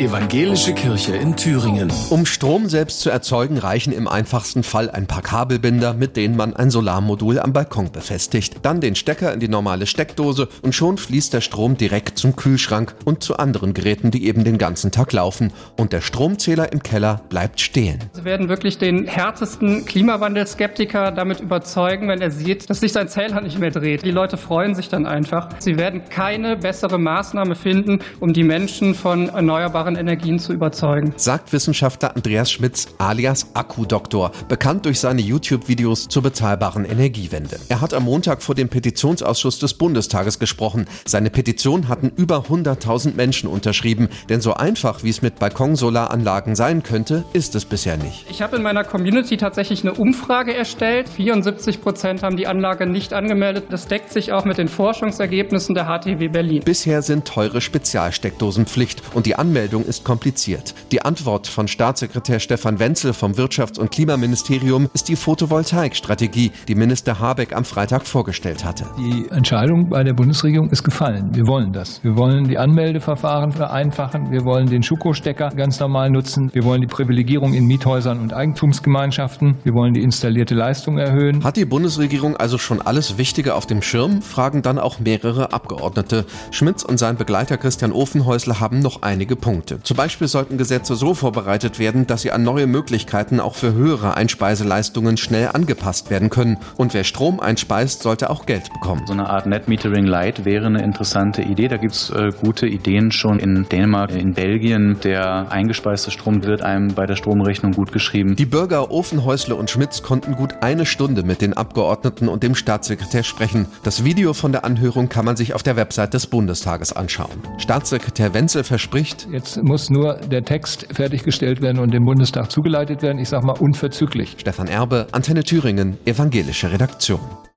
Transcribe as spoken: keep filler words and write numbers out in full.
Evangelische Kirche in Thüringen. Um Strom selbst zu erzeugen, reichen im einfachsten Fall ein paar Kabelbinder, mit denen man ein Solarmodul am Balkon befestigt. Dann den Stecker in die normale Steckdose und schon fließt der Strom direkt zum Kühlschrank und zu anderen Geräten, die eben den ganzen Tag laufen. Und der Stromzähler im Keller bleibt stehen. Sie werden wirklich den härtesten Klimawandelskeptiker damit überzeugen, wenn er sieht, dass sich sein Zähler nicht mehr dreht. Die Leute freuen sich dann einfach. Sie werden keine bessere Maßnahme finden, um die Menschen von erneuerbaren Energien zu überzeugen. Sagt Wissenschaftler Andreas Schmitz alias Akkudoktor, bekannt durch seine YouTube-Videos zur bezahlbaren Energiewende. Er hat am Montag vor dem Petitionsausschuss des Bundestages gesprochen. Seine Petition hatten über hunderttausend Menschen unterschrieben, denn so einfach, wie es mit Balkonsolaranlagen sein könnte, ist es bisher nicht. Ich habe in meiner Community tatsächlich eine Umfrage erstellt. vierundsiebzig Prozent haben die Anlage nicht angemeldet. Das deckt sich auch mit den Forschungsergebnissen der H T W Berlin. Bisher sind teure Spezialsteckdosen Pflicht und die Anmeldung ist kompliziert. Die Antwort von Staatssekretär Stefan Wenzel vom Wirtschafts- und Klimaministerium ist die Photovoltaikstrategie, die Minister Habeck am Freitag vorgestellt hatte. Die Entscheidung bei der Bundesregierung ist gefallen. Wir wollen das. Wir wollen die Anmeldeverfahren vereinfachen. Wir wollen den Schuko-Stecker ganz normal nutzen. Wir wollen die Privilegierung in Miethäusern und Eigentumsgemeinschaften. Wir wollen die installierte Leistung erhöhen. Hat die Bundesregierung also schon alles Wichtige auf dem Schirm? Fragen dann auch mehrere Abgeordnete. Schmitz und sein Begleiter Christian Ofenhäusler haben noch einige Punkte. Zum Beispiel sollten Gesetze so vorbereitet werden, dass sie an neue Möglichkeiten auch für höhere Einspeiseleistungen schnell angepasst werden können. Und wer Strom einspeist, sollte auch Geld bekommen. So eine Art Net Metering Light wäre eine interessante Idee. Da gibt es äh, gute Ideen schon in Dänemark, in Belgien. Der eingespeiste Strom wird einem bei der Stromrechnung gut geschrieben. Die Bürger Ofenhäusler und Schmitz konnten gut eine Stunde mit den Abgeordneten und dem Staatssekretär sprechen. Das Video von der Anhörung kann man sich auf der Website des Bundestages anschauen. Staatssekretär Wenzel verspricht: Jetzt muss nur der Text fertiggestellt werden und dem Bundestag zugeleitet werden. Ich sage mal unverzüglich. Stefan Erbe, Antenne Thüringen, Evangelische Redaktion.